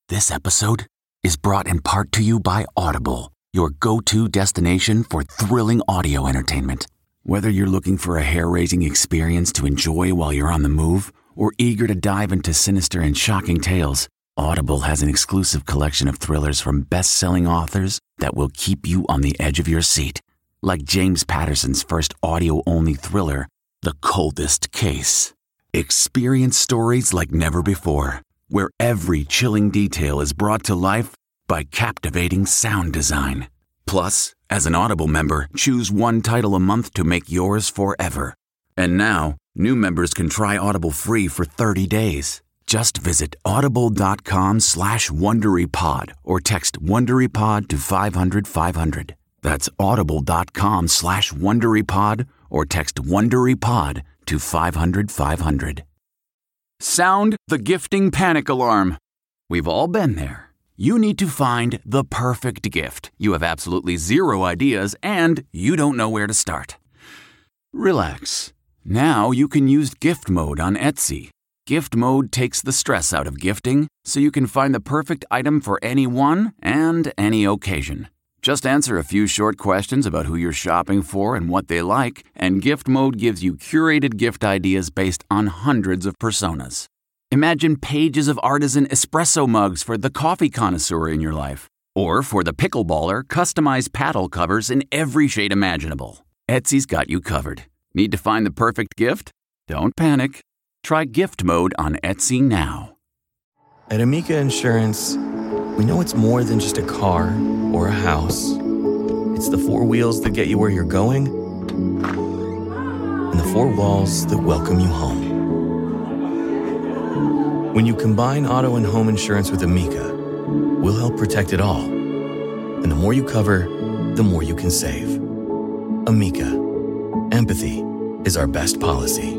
This episode is brought in part to you by Audible, your go-to destination for thrilling audio entertainment. Whether you're looking for a hair-raising experience to enjoy while you're on the move or eager to dive into sinister and shocking tales, Audible has an exclusive collection of thrillers from best-selling authors that will keep you on the edge of your seat. Like James Patterson's first audio-only thriller, The Coldest Case. Experience stories like never before, where every chilling detail is brought to life by captivating sound design. Plus, as an Audible member, choose one title a month to make yours forever. And now, new members can try Audible free for 30 days. Just visit audible.com/WonderyPod or text WonderyPod to 500-500. That's audible.com/WonderyPod or text WonderyPod to 500-500. Sound the gifting panic alarm. We've all been there. You need to find the perfect gift. You have absolutely zero ideas and you don't know where to start. Relax. Now you can use gift mode on Etsy. Gift mode takes the stress out of gifting so you can find the perfect item for anyone and any occasion. Just answer a few short questions about who you're shopping for and what they like, and Gift Mode gives you curated gift ideas based on hundreds of personas. Imagine pages of artisan espresso mugs for the coffee connoisseur in your life. Or for the pickleballer, customized paddle covers in every shade imaginable. Etsy's got you covered. Need to find the perfect gift? Don't panic. Try Gift Mode on Etsy now. At Amica Insurance, we know it's more than just a car or a house. It's the four wheels that get you where you're going and the four walls that welcome you home. When you combine auto and home insurance with Amica, we'll help protect it all. And the more you cover, the more you can save. Amica. Empathy is our best policy.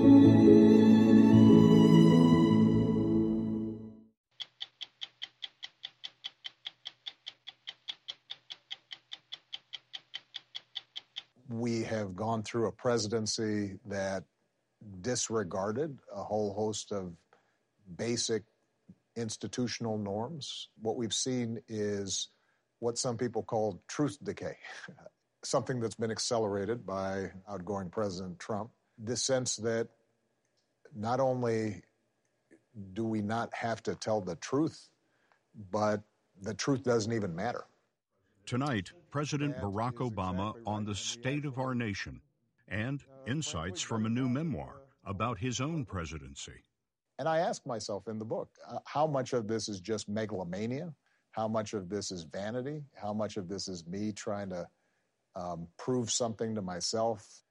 We have gone through a presidency that disregarded a whole host of basic institutional norms. What we've seen is what some people call truth decay, something that's been accelerated by outgoing President Trump. This sense that not only do we not have to tell the truth, but the truth doesn't even matter. Tonight, President Barack Obama on the state of our nation and insights from a new memoir about his own presidency. And I ask myself in the book, how much of this is just megalomania? How much of this is vanity? How much of this is me trying to prove something to myself?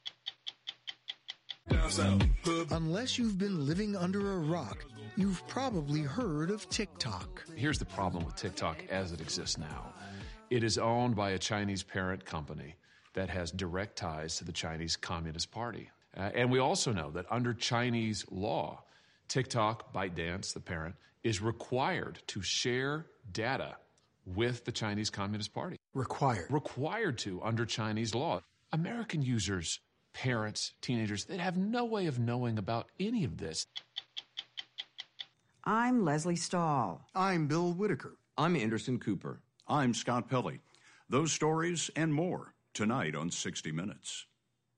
Unless you've been living under a rock, you've probably heard of TikTok. Here's the problem with TikTok as it exists now. It is owned by a Chinese parent company that has direct ties to the Chinese Communist Party. And we also know that under Chinese law, TikTok, ByteDance, the parent, is required to share data with the Chinese Communist Party. Required to under Chinese law. American users, parents, teenagers, they have no way of knowing about any of this. I'm Leslie Stahl. I'm Bill Whitaker. I'm Anderson Cooper. I'm Scott Pelley. Those stories and more tonight on 60 Minutes.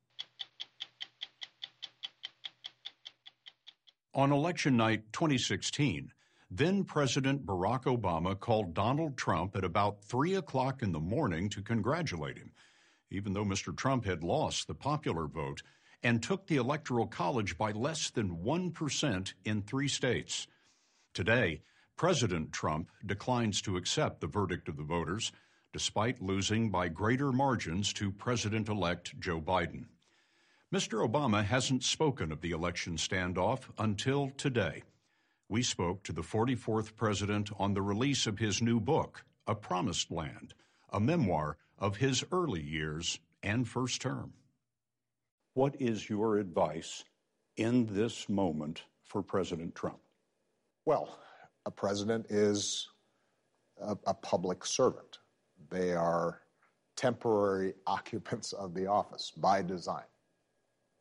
On election night 2016, then President Barack Obama called Donald Trump at about 3 o'clock in the morning to congratulate him, even though Mr. Trump had lost the popular vote and took the Electoral College by less than 1% in 3 states. Today, President Trump declines to accept the verdict of the voters, despite losing by greater margins to President-elect Joe Biden. Mr. Obama hasn't spoken of the election standoff until today. We spoke to the 44th president on the release of his new book, A Promised Land, a memoir of his early years and first term. What is your advice in this moment for President Trump? Well, a president is a public servant. They are temporary occupants of the office by design.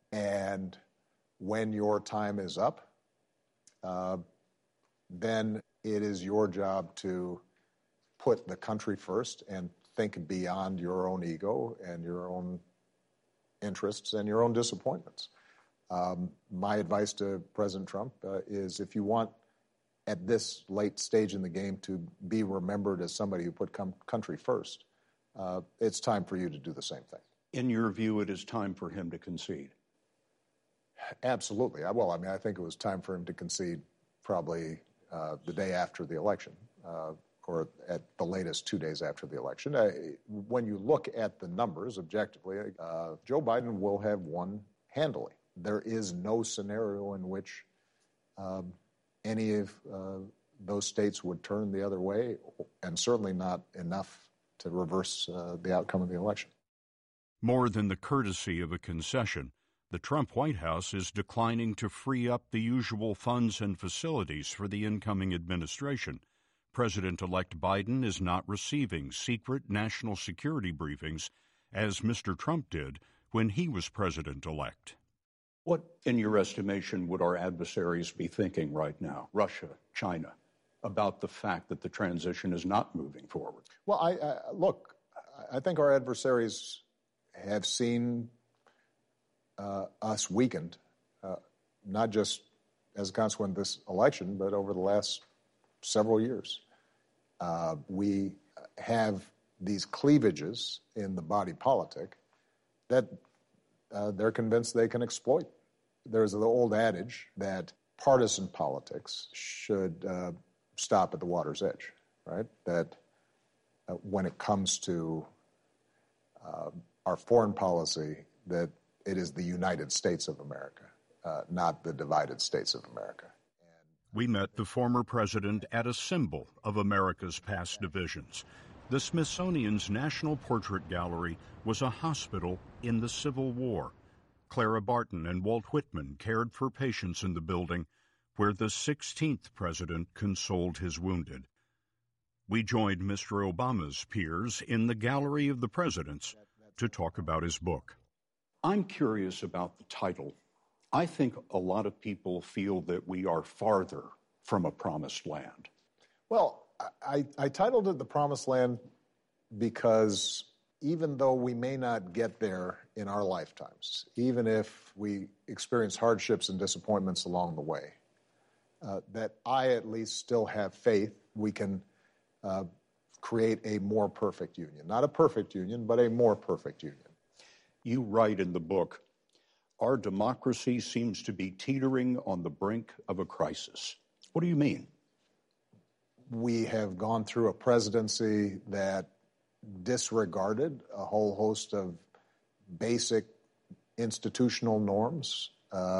And when your time is up, then it is your job to put the country first and think beyond your own ego and your own interests and your own disappointments. My advice to President Trump is if you want, at this late stage in the game, to be remembered as somebody who put country first, it's time for you to do the same thing. In your view, it is time for him to concede? Absolutely. I think it was time for him to concede probably the day after the election, or at the latest 2 days after the election. When you look at the numbers objectively, Joe Biden will have won handily. There is no scenario in which any of those states would turn the other way, and certainly not enough to reverse the outcome of the election. More than the courtesy of a concession, the Trump White House is declining to free up the usual funds and facilities for the incoming administration. President-elect Biden is not receiving secret national security briefings, as Mr. Trump did when he was president-elect. What, in your estimation, would our adversaries be thinking right now, Russia, China, about the fact that the transition is not moving forward? Well, I think our adversaries have seen us weakened, not just as a consequence of this election, but over the last several years. We have these cleavages in the body politic that they're convinced they can exploit. There's the old adage that partisan politics should stop at the water's edge, right? That when it comes to our foreign policy, that it is the United States of America, not the divided states of America. We met the former president at a symbol of America's past divisions. The Smithsonian's National Portrait Gallery was a hospital in the Civil War. Clara Barton and Walt Whitman cared for patients in the building where the 16th president consoled his wounded. We joined Mr. Obama's peers in the Gallery of the Presidents to talk about his book. I'm curious about the title. I think a lot of people feel that we are farther from a promised land. Well, I titled it The Promised Land because even though we may not get there in our lifetimes, even if we experience hardships and disappointments along the way, that I at least still have faith we can create a more perfect union. Not a perfect union, but a more perfect union. You write in the book, our democracy seems to be teetering on the brink of a crisis. What do you mean? We have gone through a presidency that disregarded a whole host of basic institutional norms,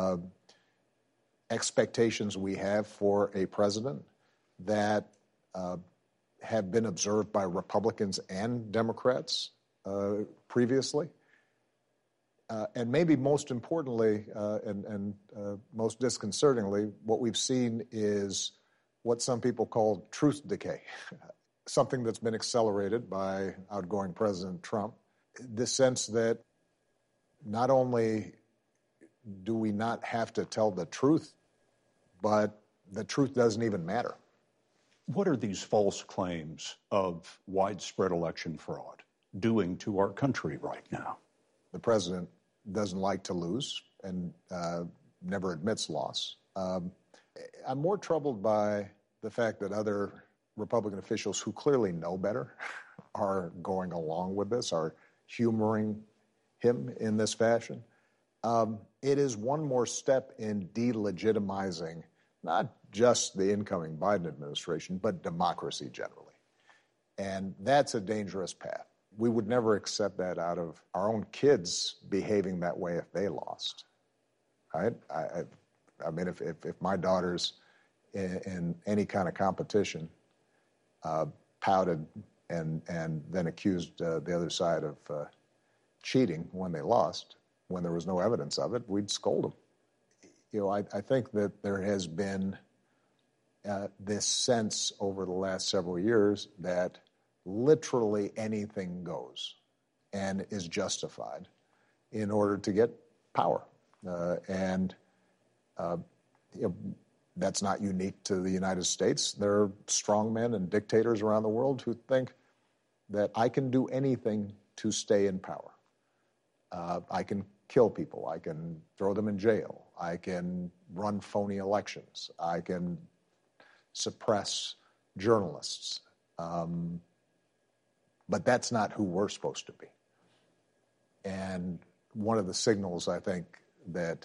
expectations we have for a president that have been observed by Republicans and Democrats previously. And maybe most importantly and most disconcertingly, what we've seen is what some people call truth decay, something that's been accelerated by outgoing President Trump. This sense that not only do we not have to tell the truth, but the truth doesn't even matter. What are these false claims of widespread election fraud doing to our country right now? The president doesn't like to lose and never admits loss. I'm more troubled by the fact that other Republican officials who clearly know better are going along with this, are humoring him in this fashion. It is one more step in delegitimizing not just the incoming Biden administration, but democracy generally. And that's a dangerous path. We would never accept that out of our own kids behaving that way if they lost, right? I mean, if my daughter's in any kind of competition pouted and then accused the other side of cheating when they lost, when there was no evidence of it, we'd scold them. You know, I think that there has been this sense over the last several years that literally anything goes and is justified in order to get power. You know, That's not unique to the United States. There are strongmen and dictators around the world who think that I can do anything to stay in power. I can kill people. I can throw them in jail. I can run phony elections. I can suppress journalists. But that's not who we're supposed to be. And one of the signals I think that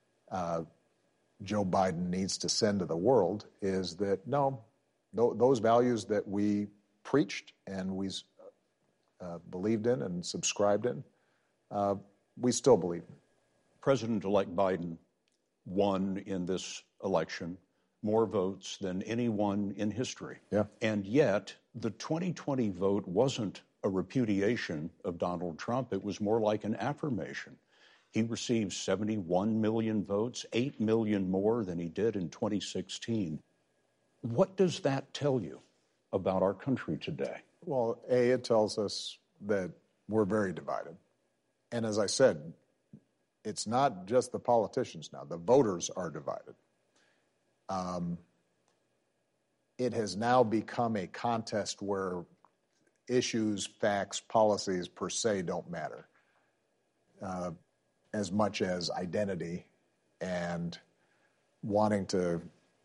Joe Biden needs to send to the world is that, no, those values that we preached and we believed in and subscribed in, we still believe in. President-elect Biden won in this election more votes than anyone in history. Yeah. And yet, the 2020 vote wasn't a repudiation of Donald Trump. It was more like an affirmation. He received 71 million votes, 8 million more than he did in 2016. What does that tell you about our country today? Well, it tells us that we're very divided. And as I said, it's not just the politicians now. The voters are divided. It has now become a contest where issues, facts, policies per se don't matter as much as identity and wanting to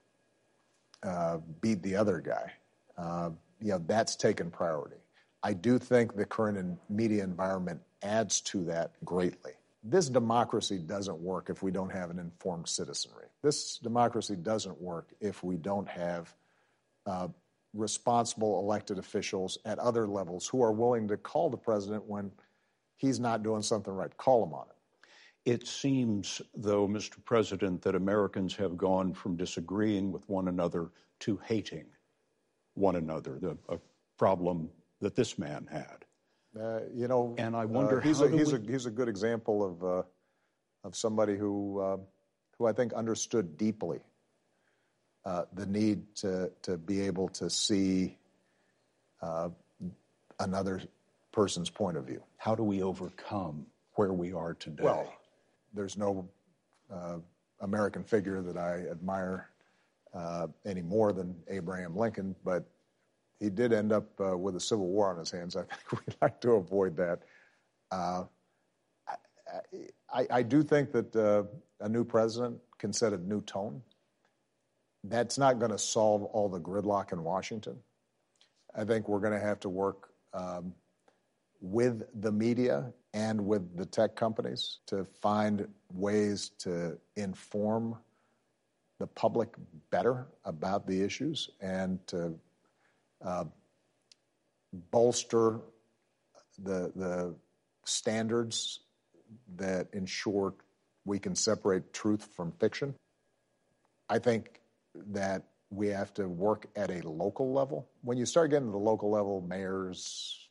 beat the other guy. That's taken priority. I do think the current media environment adds to that greatly. This democracy doesn't work if we don't have an informed citizenry. This democracy doesn't work if we don't have responsible elected officials at other levels who are willing to call the president when he's not doing something right. Call him on it. It seems, though, Mr. President, that Americans have gone from disagreeing with one another to hating one another, a problem that this man had. And I wonder he's a good example of somebody who I think understood deeply the need to be able to see another person's point of view. How do we overcome where we are today? Well, there's no American figure that I admire any more than Abraham Lincoln, but he did end up with a civil war on his hands. I think we'd like to avoid that. I do think that a new president can set a new tone. That's not going to solve all the gridlock in Washington. I think we're going to have to work with the media and with the tech companies to find ways to inform the public better about the issues and to bolster the standards that ensure we can separate truth from fiction. I think that we have to work at a local level. When you start getting to the local level, mayors,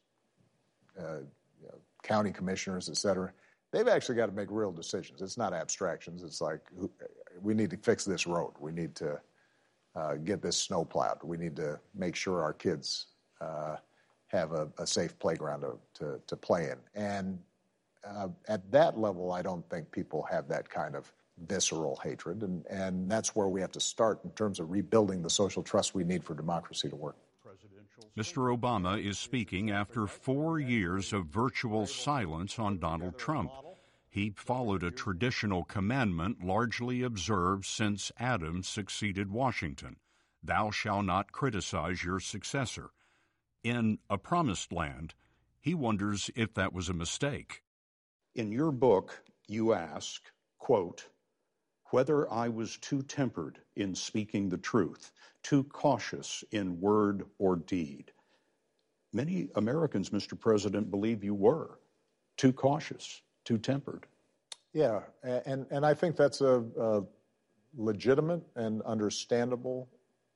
county commissioners, et cetera, they've actually got to make real decisions. It's not abstractions. It's like, we need to fix this road. We need to get this snow plowed. We need to make sure our kids have a safe playground to play in. And at that level, I don't think people have that kind of visceral hatred. And that's where we have to start in terms of rebuilding the social trust we need for democracy to work. Mr. Obama is speaking after 4 years of virtual silence on Donald Trump. He followed a traditional commandment largely observed since Adam succeeded Washington: "Thou shalt not criticize your successor." In A Promised Land, he wonders if that was a mistake. In your book, you ask, quote, whether I was too tempered in speaking the truth, too cautious in word or deed. Many Americans, Mr. President, believe you were too cautious, too tempered. Yeah, and I think that's a legitimate and understandable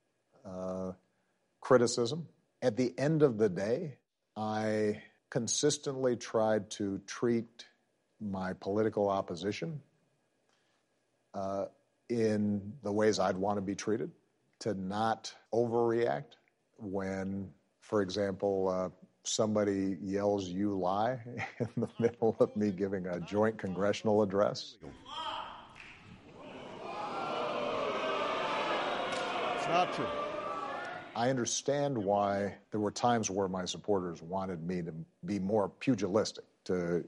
criticism. At the end of the day, I consistently tried to treat my political opposition in the ways I'd want to be treated, to not overreact when, for example, somebody yells, "You lie," in the middle of me giving a joint congressional address. not true. I understand why there were times where my supporters wanted me to be more pugilistic, to,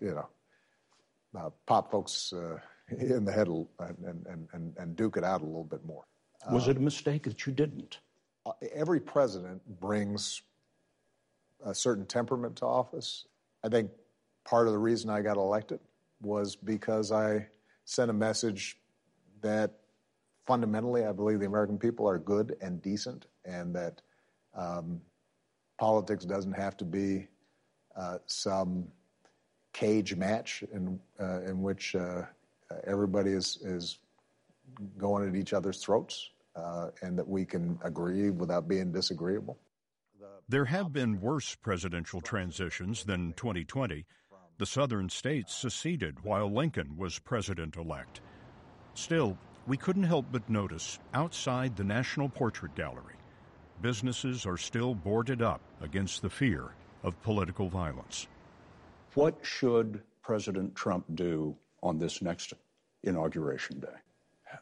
pop folks in the head and duke it out a little bit more. Was it a mistake that you didn't? Every president brings a certain temperament to office. I think part of the reason I got elected was because I sent a message that fundamentally I believe the American people are good and decent, and that politics doesn't have to be some cage match in which everybody is going at each other's throats, and that we can agree without being disagreeable. There have been worse presidential transitions than 2020. The southern states seceded while Lincoln was president-elect. Still, we couldn't help but notice outside the National Portrait Gallery, businesses are still boarded up against the fear of political violence. What should President Trump do on this next Inauguration Day?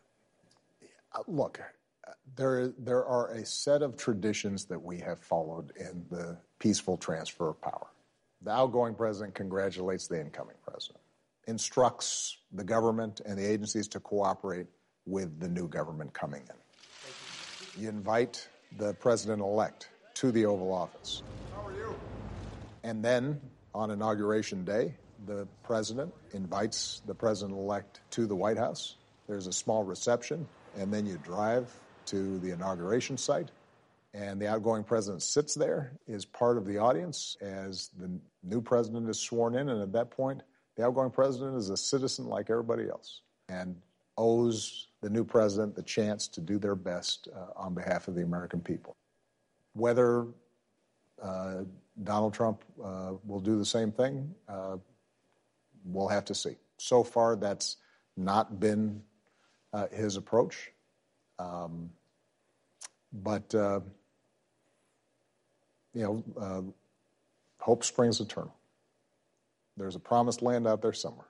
Look, there are a set of traditions that we have followed in the peaceful transfer of power. The outgoing president congratulates the incoming president, instructs the government and the agencies to cooperate with the new government coming in. You invite the president-elect to the Oval Office. How are you? And then, on Inauguration Day, the president invites the president-elect to the White House. There's a small reception, and then you drive to the inauguration site, and the outgoing president sits there, is part of the audience as the new president is sworn in, and at that point, the outgoing president is a citizen like everybody else and owes the new president the chance to do their best on behalf of the American people. Whether Donald Trump will do the same thing, we'll have to see. So far, that's not been his approach. But hope springs eternal. There's a promised land out there somewhere.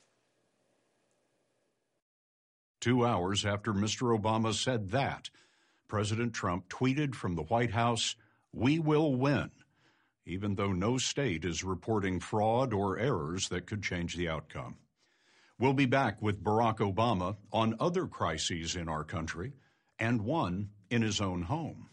2 hours after Mr. Obama said that, President Trump tweeted from the White House, "We will win," even though no state is reporting fraud or errors that could change the outcome. We'll be back with Barack Obama on other crises in our country and one in his own home.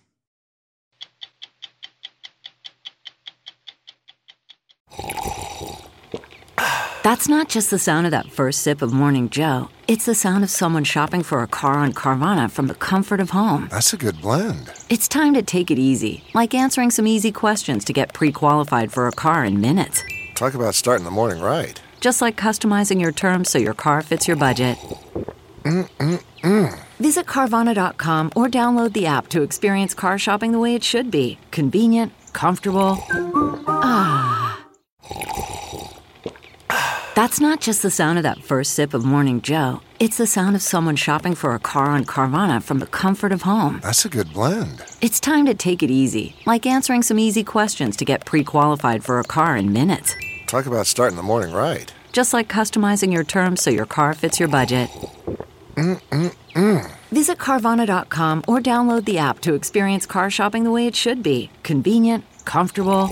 That's not just the sound of that first sip of Morning Joe. It's the sound of someone shopping for a car on Carvana from the comfort of home. That's a good blend. It's time to take it easy, like answering some easy questions to get pre-qualified for a car in minutes. Talk about starting the morning right. Just like customizing your terms so your car fits your budget. Visit Carvana.com or download the app to experience car shopping the way it should be. Convenient, comfortable. That's not just the sound of that first sip of Morning Joe. It's the sound of someone shopping for a car on Carvana from the comfort of home. That's a good blend. It's time to take it easy, like answering some easy questions to get pre-qualified for a car in minutes. Talk about starting the morning right. Just like customizing your terms so your car fits your budget. Visit Carvana.com or download the app to experience car shopping the way it should be. Convenient, comfortable.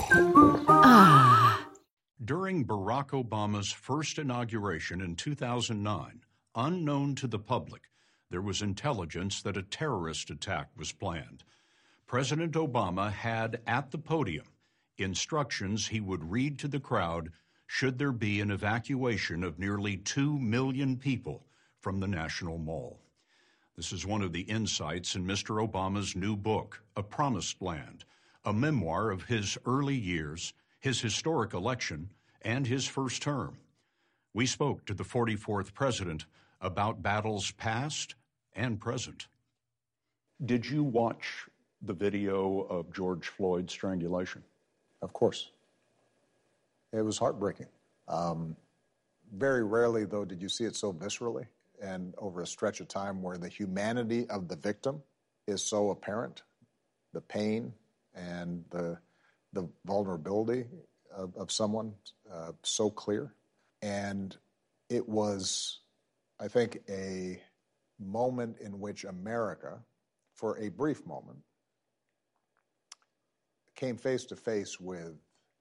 During Barack Obama's first inauguration in 2009, unknown to the public, there was intelligence that a terrorist attack was planned. President Obama had at the podium instructions he would read to the crowd should there be an evacuation of nearly 2 million people from the National Mall. This is one of the insights in Mr. Obama's new book, A Promised Land, a memoir of his early years, his historic election, and his first term. We spoke to the 44th president about battles past and present. Did you watch the video of George Floyd's strangulation? Of course. It was heartbreaking. Very rarely, though, did you see it so viscerally and over a stretch of time where the humanity of the victim is so apparent, the pain and the vulnerability of someone so clear. And it was, I think, a moment in which America, for a brief moment, came face to face with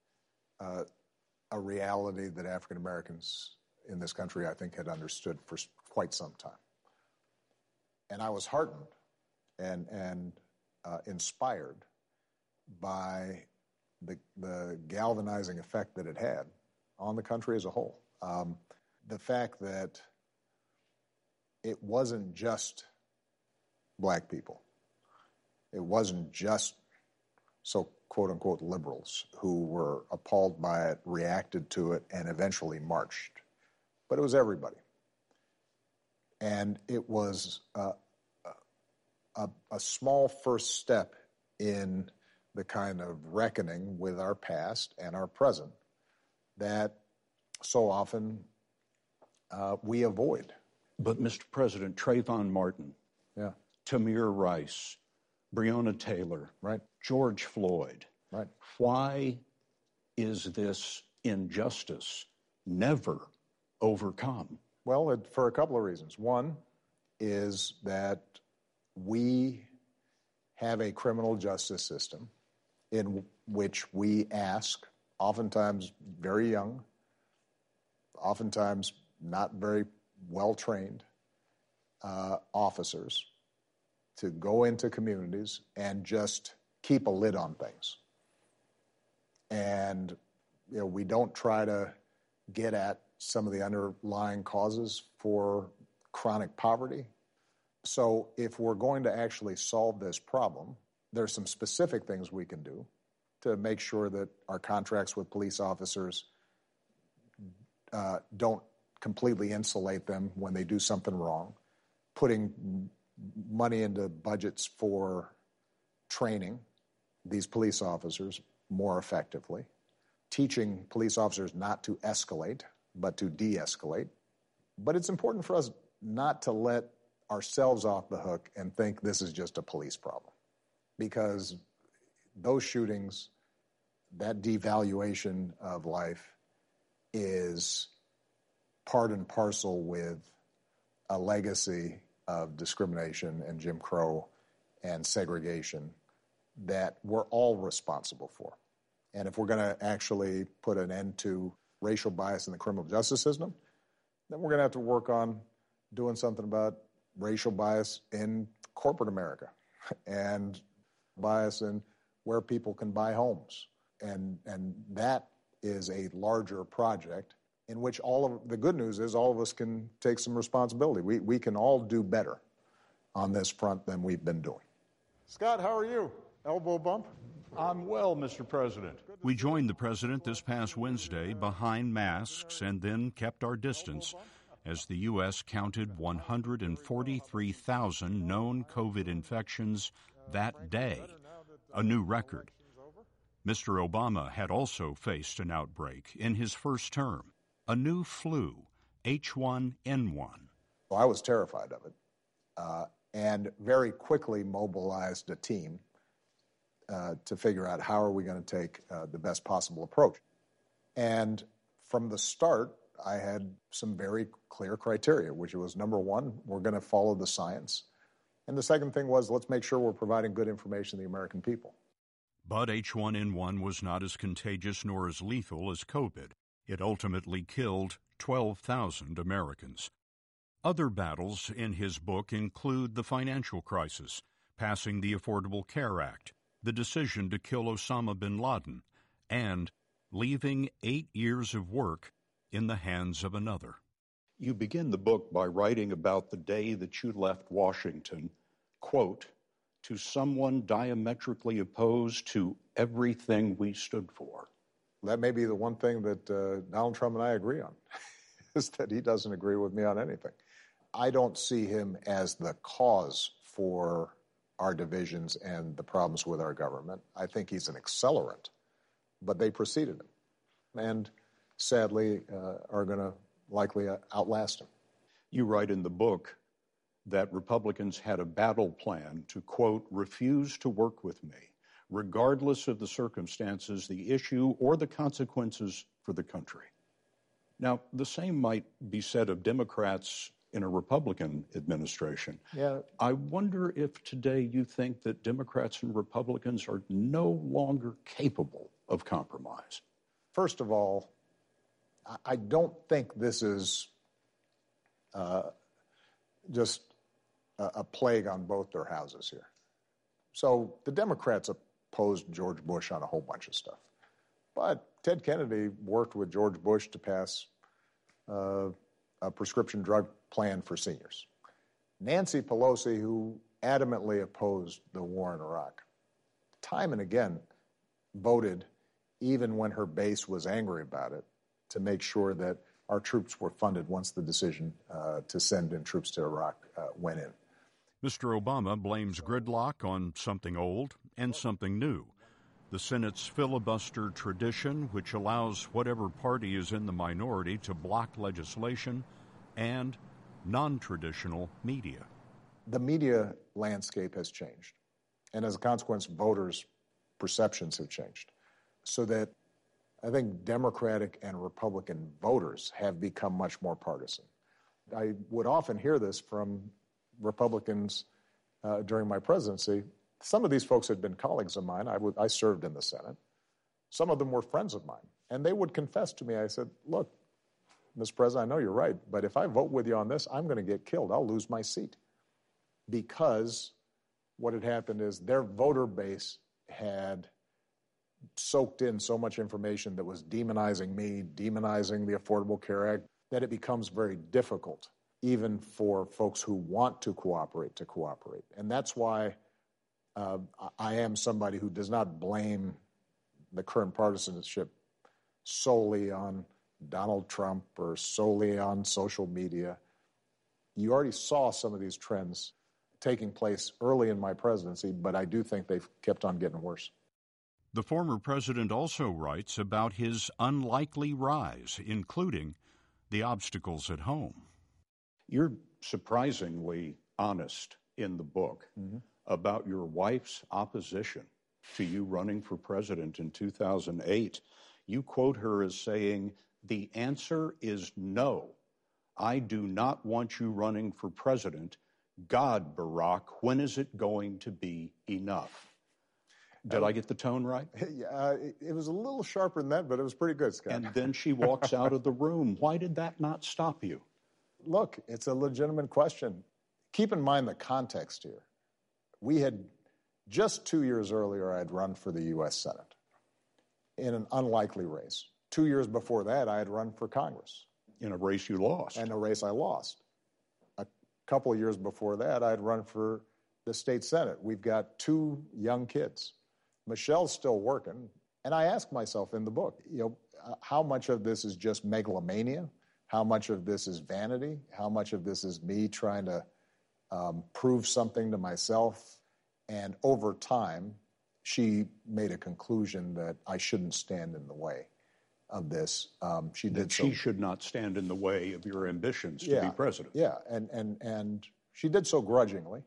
a reality that African Americans in this country, I think, had understood for quite some time. And I was heartened and inspired by the galvanizing effect that it had on the country as a whole. The fact that it wasn't just black people. It wasn't just so quote-unquote liberals who were appalled by it, reacted to it, and eventually marched. But it was everybody. And it was a small first step in the kind of reckoning with our past and our present that so often we avoid. But, Mr. President, Trayvon Martin, Tamir Rice, Breonna Taylor, George Floyd, why is this injustice never overcome? Well, for a couple of reasons. One is that we have a criminal justice system in which we ask, oftentimes very young, oftentimes not very well-trained officers to go into communities and just keep a lid on things. And we don't try to get at some of the underlying causes for chronic poverty. So if we're going to actually solve this problem, there's some specific things we can do to make sure that our contracts with police officers don't completely insulate them when they do something wrong, putting money into budgets for training these police officers more effectively, teaching police officers not to escalate, but to de-escalate. But it's important for us not to let ourselves off the hook and think this is just a police problem. Because those shootings, that devaluation of life is part and parcel with a legacy of discrimination and Jim Crow and segregation that we're all responsible for. And if we're going to actually put an end to racial bias in the criminal justice system, then we're going to have to work on doing something about racial bias in corporate America and bias in where people can buy homes. And that is a larger project in which all of the good news is all of us can take some responsibility. We can all do better on this front than we've been doing. Scott, how are you? Elbow bump? I'm well, Mr. President. We joined the president this past Wednesday behind masks and then kept our distance as the U.S. counted 143,000 known COVID infections that day, a new record. Mr. Obama had also faced an outbreak in his first term, a new flu, H1N1. Well, I was terrified of it and very quickly mobilized a team to figure out how are we going to take the best possible approach. And from the start, I had some very clear criteria, which was, number one, we're going to follow the science. And the second thing was, let's make sure we're providing good information to the American people. But H1N1 was not as contagious nor as lethal as COVID. It ultimately killed 12,000 Americans. Other battles in his book include the financial crisis, passing the Affordable Care Act, the decision to kill Osama bin Laden, and leaving 8 years of work in the hands of another. You begin the book by writing about the day that you left Washington, quote, to someone diametrically opposed to everything we stood for. That may be the one thing that Donald Trump and I agree on, is that he doesn't agree with me on anything. I don't see him as the cause for our divisions and the problems with our government. I think he's an accelerant, but they preceded him and sadly are going to likely outlast him. You write in the book that Republicans had a battle plan to, quote, refuse to work with me, regardless of the circumstances, the issue, or the consequences for the country. Now, the same might be said of Democrats in a Republican administration. Yeah. I wonder if today you think that Democrats and Republicans are no longer capable of compromise. First of all, I don't think this is just a plague on both their houses here. So the Democrats opposed George Bush on a whole bunch of stuff. But Ted Kennedy worked with George Bush to pass a prescription drug plan for seniors. Nancy Pelosi, who adamantly opposed the war in Iraq, time and again voted, even when her base was angry about it, to make sure that our troops were funded once the decision to send in troops to Iraq went in. Mr. Obama blames gridlock on something old and something new. The Senate's filibuster tradition, which allows whatever party is in the minority to block legislation, and non-traditional media. The media landscape has changed, and as a consequence, voters' perceptions have changed, so that I think Democratic and Republican voters have become much more partisan. I would often hear this from Republicans during my presidency. Some of these folks had been colleagues of mine. I served in the Senate. Some of them were friends of mine. And they would confess to me, I said, look, Mr. President, I know you're right, but if I vote with you on this, I'm going to get killed. I'll lose my seat. Because what had happened is their voter base had soaked in so much information that was demonizing me, demonizing the Affordable Care Act, that it becomes very difficult, even for folks who want to cooperate. And that's why I am somebody who does not blame the current partisanship solely on Donald Trump or solely on social media. You already saw some of these trends taking place early in my presidency, but I do think they've kept on getting worse. The former president also writes about his unlikely rise, including the obstacles at home. You're surprisingly honest in the book about your wife's opposition to you running for president in 2008. You quote her as saying, "The answer is no. I do not want you running for president. God, Barack, when is it going to be enough?" Did I get the tone right? Yeah, it was a little sharper than that, but it was pretty good, Scott. And then she walks out of the room. Why did that not stop you? Look, it's a legitimate question. Keep in mind the context here. We had, just 2 years earlier, I had run for the U.S. Senate in an unlikely race. 2 years before that, I had run for Congress. In a race you lost. And a race I lost. A couple of years before that, I had run for the state Senate. We've got 2 young kids. Michelle's still working. And I ask myself in the book, how much of this is just megalomania? How much of this is vanity? How much of this is me trying to prove something to myself? And over time, she made a conclusion that I shouldn't stand in the way of this. She should not stand in the way of your ambitions to be president. Yeah, and she did so grudgingly.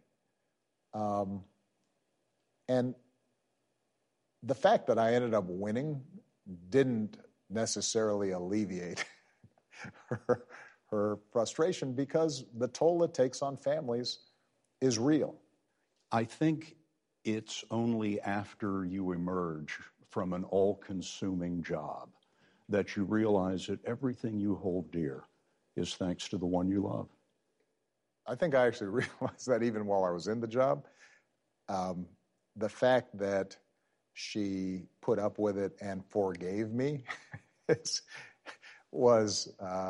And the fact that I ended up winning didn't necessarily alleviate her frustration, because the toll it takes on families is real. I think it's only after you emerge from an all-consuming job that you realize that everything you hold dear is thanks to the one you love. I think I actually realized that even while I was in the job. The fact that she put up with it and forgave me was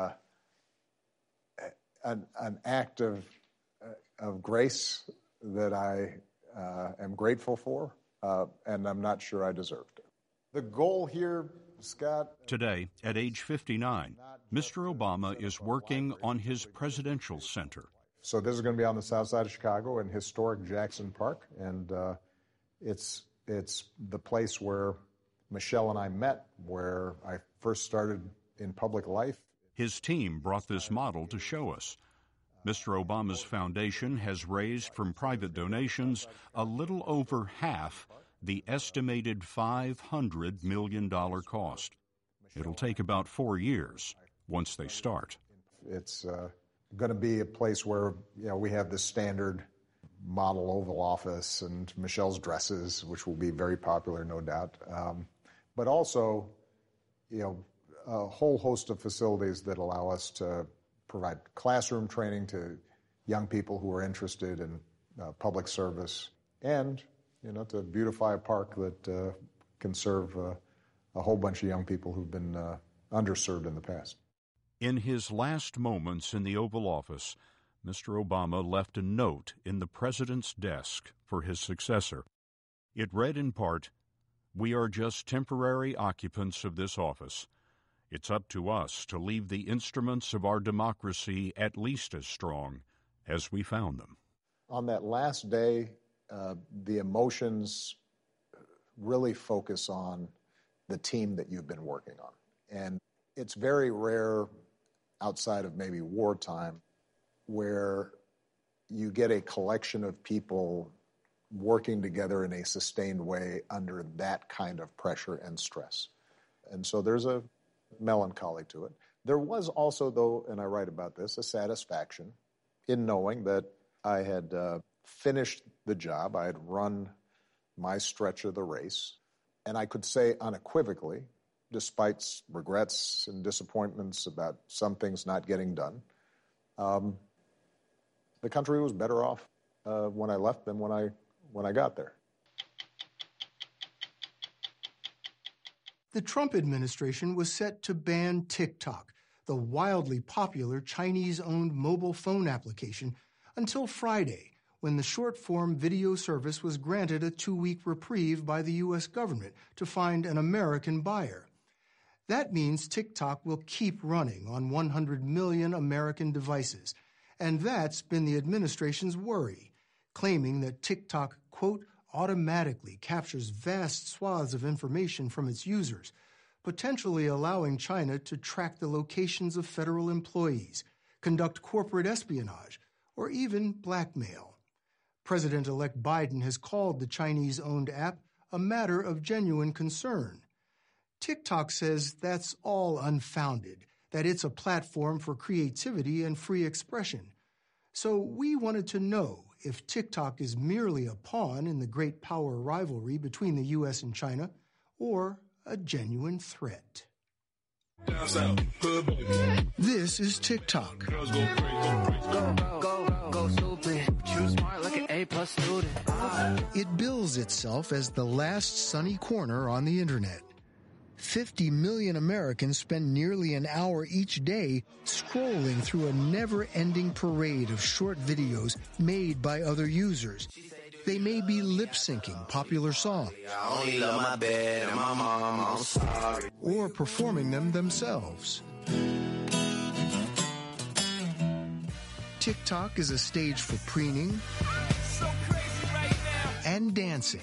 an act of grace that I am grateful for, and I'm not sure I deserved it. The goal here, Scott... Today, at age 59, Mr. Obama is working on his presidential center. So this is going to be on the south side of Chicago in historic Jackson Park, and it's the place where Michelle and I met, where I first started in public life. His team brought this model to show us. Mr. Obama's foundation has raised from private donations a little over half the estimated $500 million cost. It'll take about 4 years once they start. It's going to be a place where, we have this standard model Oval Office and Michelle's dresses, which will be very popular, no doubt. But also, a whole host of facilities that allow us to provide classroom training to young people who are interested in public service, and to beautify a park that can serve a whole bunch of young people who've been underserved in the past. In his last moments in the Oval Office, Mr. Obama left a note in the president's desk for his successor. It read in part, "We are just temporary occupants of this office. It's up to us to leave the instruments of our democracy at least as strong as we found them." On that last day, the emotions really focus on the team that you've been working on. And it's very rare outside of maybe wartime where you get a collection of people working together in a sustained way under that kind of pressure and stress. And so there's a melancholy to it. There was also, though, and I write about this, a satisfaction in knowing that I had finished the job. I had run my stretch of the race. And I could say unequivocally, despite regrets and disappointments about some things not getting done, the country was better off when I left than when I got there. The Trump administration was set to ban TikTok, the wildly popular Chinese-owned mobile phone application, until Friday, when the short-form video service was granted a 2-week reprieve by the U.S. government to find an American buyer. That means TikTok will keep running on 100 million American devices, and that's been the administration's worry, claiming that TikTok, quote, automatically captures vast swaths of information from its users, potentially allowing China to track the locations of federal employees, conduct corporate espionage, or even blackmail. President-elect Biden has called the Chinese-owned app a matter of genuine concern. TikTok says that's all unfounded, that it's a platform for creativity and free expression. So we wanted to know if TikTok is merely a pawn in the great power rivalry between the U.S. and China, or a genuine threat. This is TikTok. It bills itself as the last sunny corner on the internet. 50 million Americans spend nearly an hour each day scrolling through a never-ending parade of short videos made by other users. They may be lip-syncing popular songs or performing them themselves. TikTok is a stage for preening and dancing.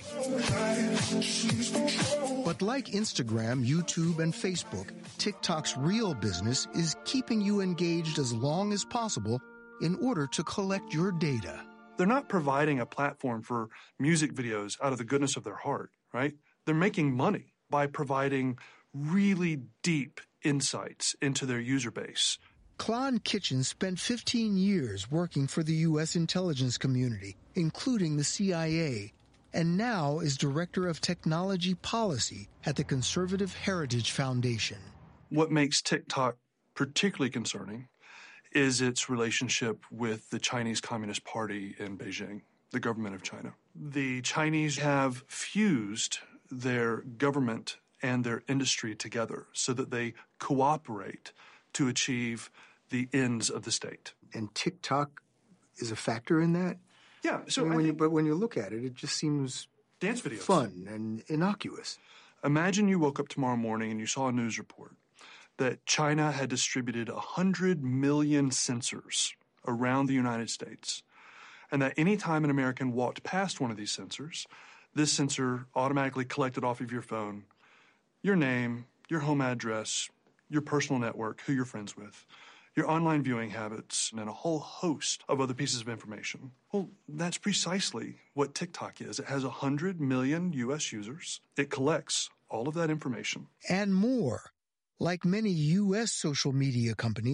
But like Instagram, YouTube, and Facebook, TikTok's real business is keeping you engaged as long as possible in order to collect your data. They're not providing a platform for music videos out of the goodness of their heart, right? They're making money by providing really deep insights into their user base. Klon Kitchen spent 15 years working for the U.S. intelligence community, including the CIA, and now is Director of Technology Policy at the Conservative Heritage Foundation. What makes TikTok particularly concerning is its relationship with the Chinese Communist Party in Beijing, the government of China. The Chinese have fused their government and their industry together so that they cooperate to achieve the ends of the state. And TikTok is a factor in that? Yeah. So but when you look at it, it just seems dance videos, fun and innocuous. Imagine you woke up tomorrow morning and you saw a news report that China had distributed 100 million sensors around the United States, and that any time an American walked past one of these sensors, this sensor automatically collected off of your phone your name, your home address, your personal network, who you're friends with, your online viewing habits, and a whole host of other pieces of information. Well, that's precisely what TikTok is. It has 100 million U.S. users. It collects all of that information. And more. Like many U.S. social media companies,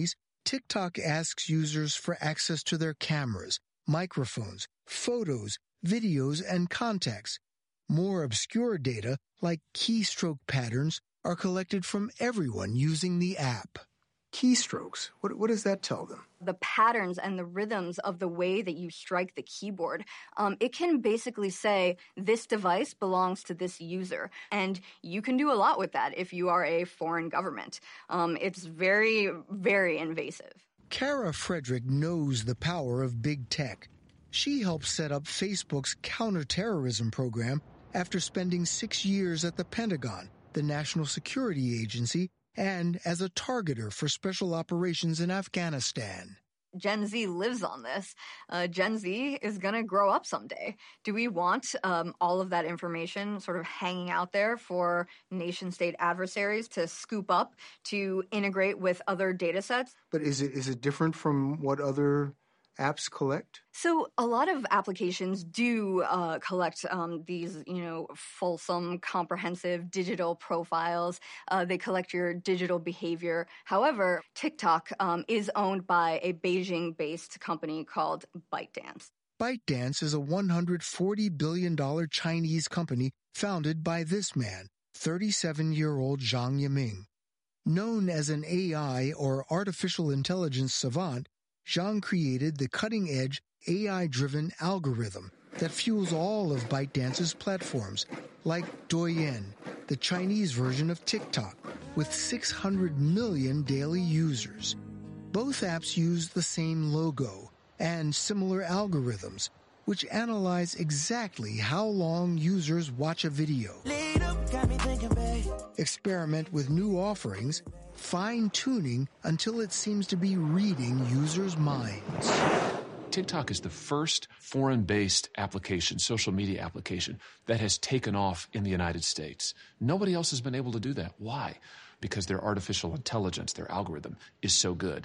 TikTok asks users for access to their cameras, microphones, photos, videos, and contacts. More obscure data, like keystroke patterns, are collected from everyone using the app. Keystrokes, what does that tell them? The patterns and the rhythms of the way that you strike the keyboard. It can basically say, this device belongs to this user. And you can do a lot with that if you are a foreign government. It's very, very invasive. Kara Frederick knows the power of big tech. She helped set up Facebook's counterterrorism program after spending 6 years at the Pentagon, the national security agency, and as a targeter for special operations in Afghanistan. Gen Z lives on this. Gen Z is going to grow up someday. Do we want all of that information sort of hanging out there for nation-state adversaries to scoop up, to integrate with other data sets? But is it different from what other apps collect? So a lot of applications do collect these, fulsome, comprehensive digital profiles. They collect your digital behavior. However, TikTok is owned by a Beijing-based company called ByteDance. ByteDance is a $140 billion Chinese company founded by this man, 37-year-old Zhang Yiming. Known as an AI or artificial intelligence savant, Zhang created the cutting-edge AI-driven algorithm that fuels all of ByteDance's platforms, like Douyin, the Chinese version of TikTok, with 600 million daily users. Both apps use the same logo and similar algorithms, which analyze exactly how long users watch a video. Experiment with new offerings, fine-tuning until it seems to be reading users' minds. TikTok is the first foreign-based application, social media application, that has taken off in the United States. Nobody else has been able to do that. Why? Because their artificial intelligence, their algorithm, is so good.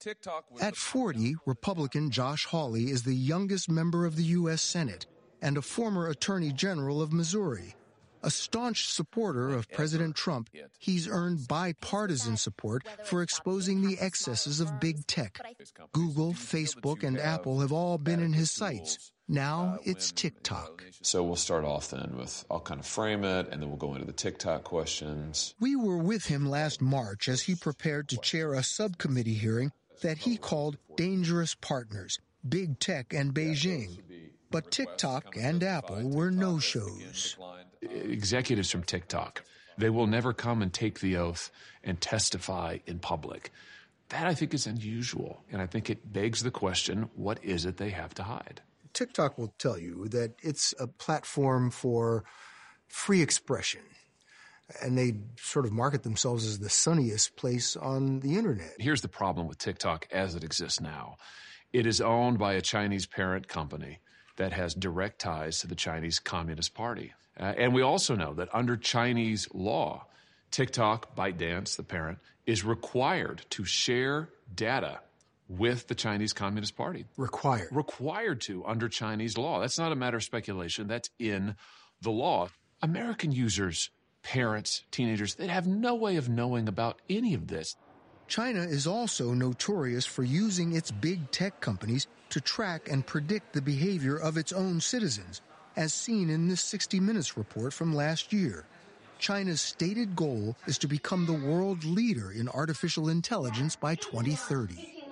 At 40, Republican Josh Hawley is the youngest member of the U.S. Senate and a former Attorney General of Missouri. A staunch supporter of President Trump, he's earned bipartisan support for exposing the excesses of big tech. Google, Facebook, and Apple have all been in his sights. Now it's TikTok. So we'll start off then with, I'll kind of frame it, and then we'll go into the TikTok questions. We were with him last March as he prepared to chair a subcommittee hearing that he called Dangerous Partners, Big Tech and Beijing. But TikTok and Apple were no-shows. Executives from TikTok, they will never come and take the oath and testify in public. That, I think, is unusual, and I think it begs the question, what is it they have to hide? TikTok will tell you that it's a platform for free expression, and they sort of market themselves as the sunniest place on the internet. Here's the problem with TikTok as it exists now. It is owned by a Chinese parent company that has direct ties to the Chinese Communist Party. And we also know that under Chinese law, TikTok, ByteDance, the parent, is required to share data with the Chinese Communist Party. Required. Required to under Chinese law. That's not a matter of speculation. That's in the law. American users, parents, teenagers, they have no way of knowing about any of this. China is also notorious for using its big tech companies to track and predict the behavior of its own citizens, as seen in this 60 Minutes report from last year. China's stated goal is to become the world leader in artificial intelligence by 2030.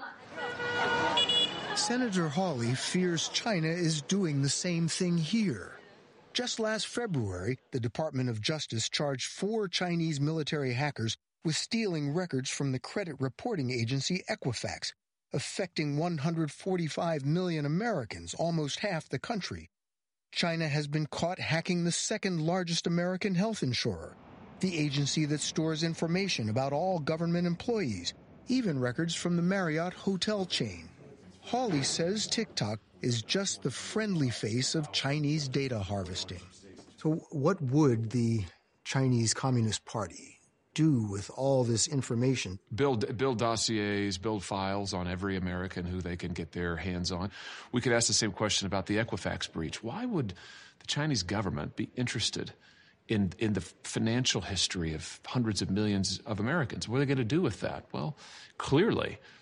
Senator Hawley fears China is doing the same thing here. Just last February, the Department of Justice charged 4 Chinese military hackers with stealing records from the credit reporting agency Equifax, affecting 145 million Americans, almost half the country. China has been caught hacking the second-largest American health insurer, the agency that stores information about all government employees, even records from the Marriott hotel chain. Hawley says TikTok is just the friendly face of Chinese data harvesting. So what would the Chinese Communist Party do with all this information? Build dossiers, build files on every American who they can get their hands on. We could ask the same question about the Equifax breach. Why would the Chinese government be interested in the financial history of hundreds of millions of Americans? What are they going to do with that? Well, clearly,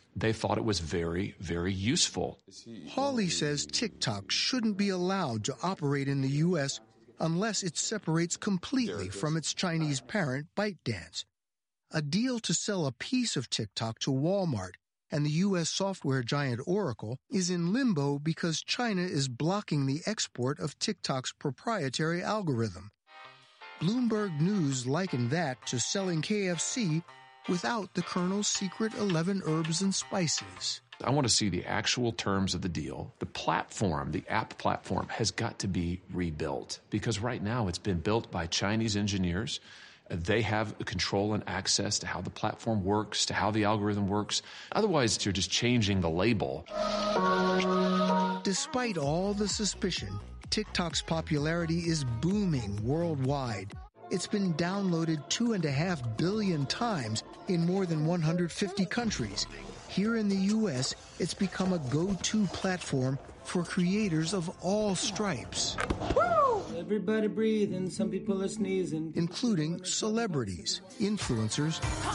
they thought it was very, very useful. Hawley says TikTok shouldn't be allowed to operate in the U.S. unless it separates completely from its Chinese parent, ByteDance. A deal to sell a piece of TikTok to Walmart and the U.S. software giant Oracle is in limbo because China is blocking the export of TikTok's proprietary algorithm. Bloomberg News likened that to selling KFC without the Colonel's secret 11 herbs and spices. I want to see the actual terms of the deal. The platform, the app platform, has got to be rebuilt because right now it's been built by Chinese engineers. They have control and access to how the platform works, to how the algorithm works. Otherwise, you're just changing the label. Despite all the suspicion, TikTok's popularity is booming worldwide. It's been downloaded 2.5 billion times in more than 150 countries. Here in the U.S., it's become a go-to platform for creators of all stripes. Everybody breathing, some people are sneezing. Including celebrities, influencers,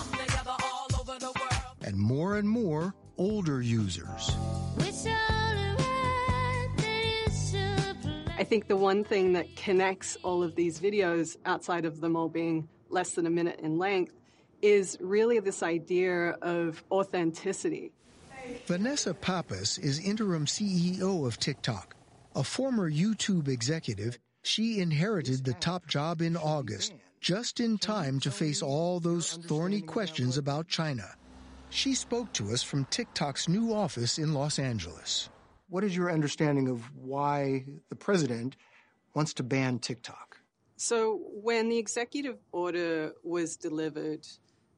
and more older users. I think the one thing that connects all of these videos, outside of them all being less than a minute in length, is really this idea of authenticity. Vanessa Pappas is interim CEO of TikTok. A former YouTube executive, she inherited the top job in August, just in time to face all those thorny questions about China. She spoke to us from TikTok's new office in Los Angeles. What is your understanding of why the president wants to ban TikTok? So when the executive order was delivered,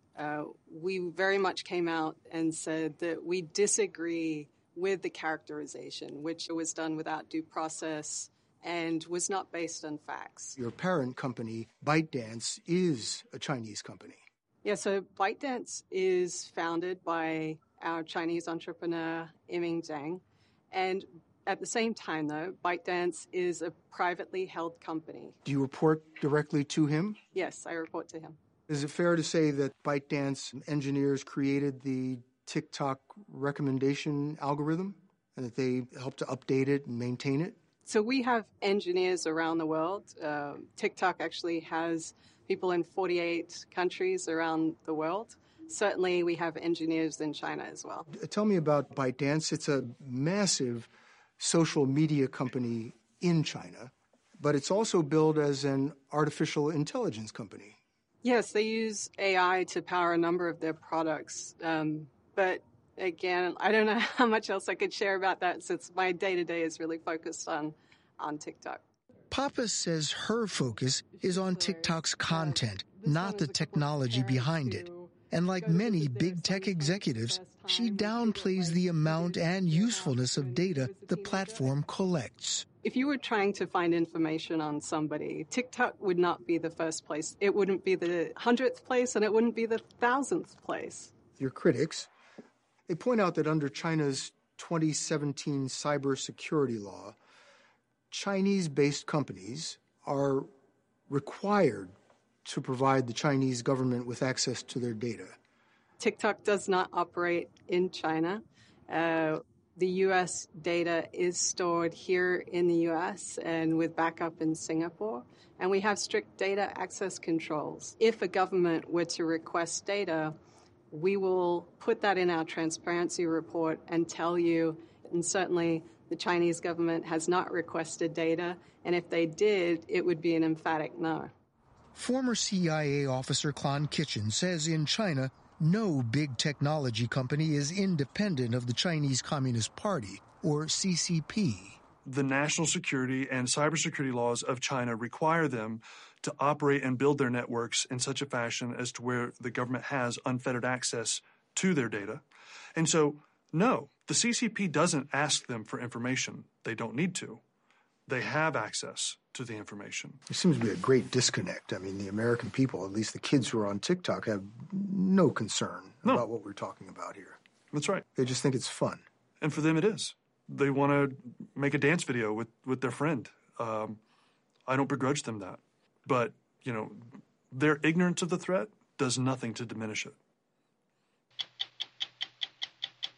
we very much came out and said that we disagree with the characterization, which was done without due process and was not based on facts. Your parent company, ByteDance, is a Chinese company. Yeah, so ByteDance is founded by our Chinese entrepreneur, Yiming Zhang. And at the same time, though, ByteDance is a privately held company. Do you report directly to him? Yes, I report to him. Is it fair to say that ByteDance engineers created the TikTok recommendation algorithm and that they helped to update it and maintain it? So we have engineers around the world. TikTok actually has people in 48 countries around the world. Certainly, we have engineers in China as well. Tell me about ByteDance. It's a massive social media company in China, but it's also billed as an artificial intelligence company. Yes, they use AI to power a number of their products. But again, I don't know how much else I could share about that since my day-to-day is really focused on TikTok. Pappas says her focus is on TikTok's content, not the technology behind it. And like many big tech executives, she downplays the amount and usefulness of data the platform collects. If you were trying to find information on somebody, TikTok would not be the first place. It wouldn't be the 100th place, and it wouldn't be the 1,000th place. Your critics, they point out that under China's 2017 cybersecurity law, Chinese-based companies are required to provide the Chinese government with access to their data. TikTok does not operate in China. The U.S. data is stored here in the U.S. and with backup in Singapore. And we have strict data access controls. If a government were to request data, we will put that in our transparency report and tell you, and certainly the Chinese government has not requested data, and if they did, it would be an emphatic no. Former CIA officer Klon Kitchen says in China, no big technology company is independent of the Chinese Communist Party, or CCP. The national security and cybersecurity laws of China require them to operate and build their networks in such a fashion as to where the government has unfettered access to their data. And so, no, the CCP doesn't ask them for information. They don't need to. They have access to the information. There seems to be a great disconnect. I mean, the American people, at least the kids who are on TikTok, have no concern about what we're talking about here. That's right. They just think it's fun. And for them it is. They want to make a dance video with their friend. I don't begrudge them that. But, you know, their ignorance of the threat does nothing to diminish it.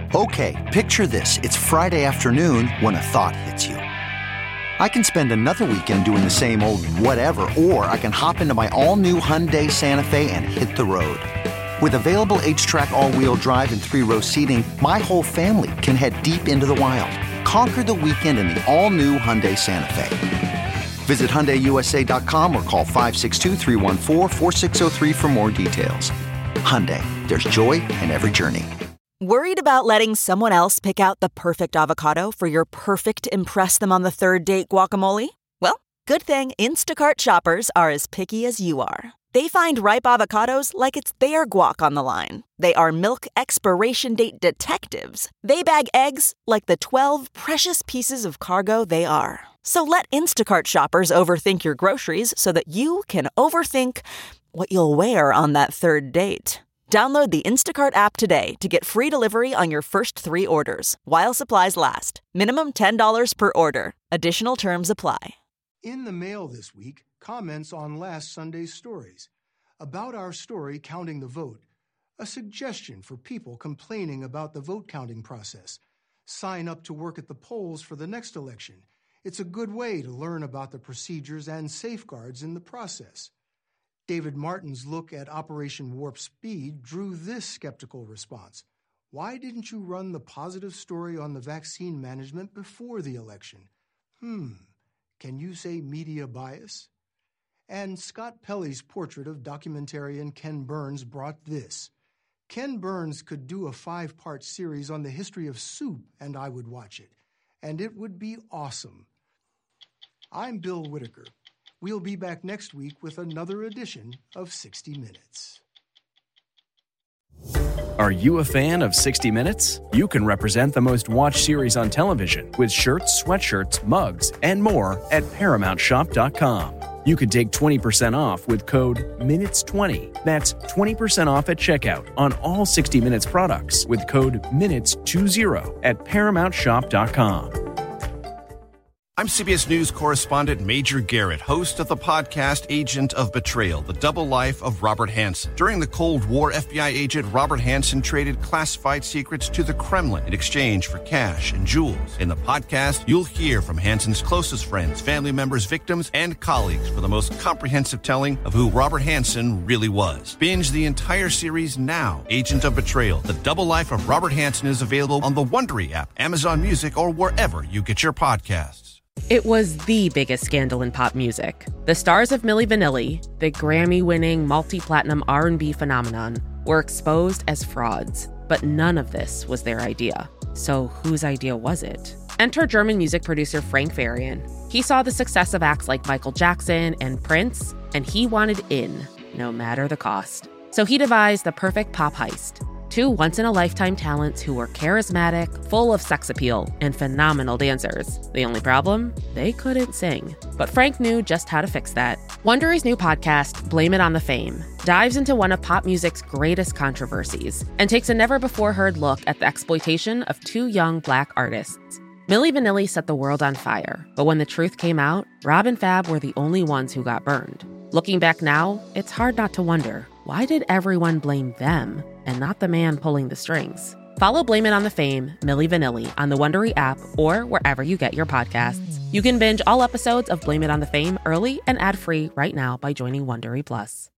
Okay, picture this. It's Friday afternoon when a thought hits you. I can spend another weekend doing the same old whatever, or I can hop into my all-new Hyundai Santa Fe and hit the road. With available H-Track all-wheel drive and 3-row seating, my whole family can head deep into the wild. Conquer the weekend in the all-new Hyundai Santa Fe. Visit HyundaiUSA.com or call 562-314-4603 for more details. Hyundai, there's joy in every journey. Worried about letting someone else pick out the perfect avocado for your perfect impress-them-on-the-third-date guacamole? Well, good thing Instacart shoppers are as picky as you are. They find ripe avocados like it's their guac on the line. They are milk expiration date detectives. They bag eggs like the 12 precious pieces of cargo they are. So let Instacart shoppers overthink your groceries so that you can overthink what you'll wear on that third date. Download the Instacart app today to get free delivery on your first 3 orders, while supplies last. Minimum $10 per order. Additional terms apply. In the mail this week, comments on last Sunday's stories. About our story, Counting the Vote, a suggestion for people complaining about the vote counting process. Sign up to work at the polls for the next election. It's a good way to learn about the procedures and safeguards in the process. David Martin's look at Operation Warp Speed drew this skeptical response. Why didn't you run the positive story on the vaccine management before the election? Can you say media bias? And Scott Pelley's portrait of documentarian Ken Burns brought this. Ken Burns could do a 5-part series on the history of soup, and I would watch it. And it would be awesome. I'm Bill Whitaker. We'll be back next week with another edition of 60 Minutes. Are you a fan of 60 Minutes? You can represent the most watched series on television with shirts, sweatshirts, mugs, and more at ParamountShop.com. You can take 20% off with code MINUTES20. That's 20% off at checkout on all 60 Minutes products with code MINUTES20 at ParamountShop.com. I'm CBS News correspondent Major Garrett, host of the podcast Agent of Betrayal, The Double Life of Robert Hanssen. During the Cold War, FBI agent Robert Hanssen traded classified secrets to the Kremlin in exchange for cash and jewels. In the podcast, you'll hear from Hanssen's closest friends, family members, victims, and colleagues for the most comprehensive telling of who Robert Hanssen really was. Binge the entire series now. Agent of Betrayal, The Double Life of Robert Hanssen is available on the Wondery app, Amazon Music, or wherever you get your podcasts. It was the biggest scandal in pop music. The stars of Milli Vanilli, the Grammy-winning multi-platinum R&B phenomenon, were exposed as frauds. But none of this was their idea. So whose idea was it? Enter German music producer Frank Farian. He saw the success of acts like Michael Jackson and Prince, and he wanted in, no matter the cost. So he devised the perfect pop heist. 2 once-in-a-lifetime talents who were charismatic, full of sex appeal, and phenomenal dancers. The only problem? They couldn't sing. But Frank knew just how to fix that. Wondery's new podcast, Blame It on the Fame, dives into one of pop music's greatest controversies and takes a never-before-heard look at the exploitation of 2 young Black artists. Milli Vanilli set the world on fire, but when the truth came out, Rob and Fab were the only ones who got burned. Looking back now, it's hard not to wonder, why did everyone blame them and not the man pulling the strings? Follow Blame It on the Fame, Milli Vanilli on the Wondery app or wherever you get your podcasts. You can binge all episodes of Blame It on the Fame early and ad-free right now by joining Wondery Plus.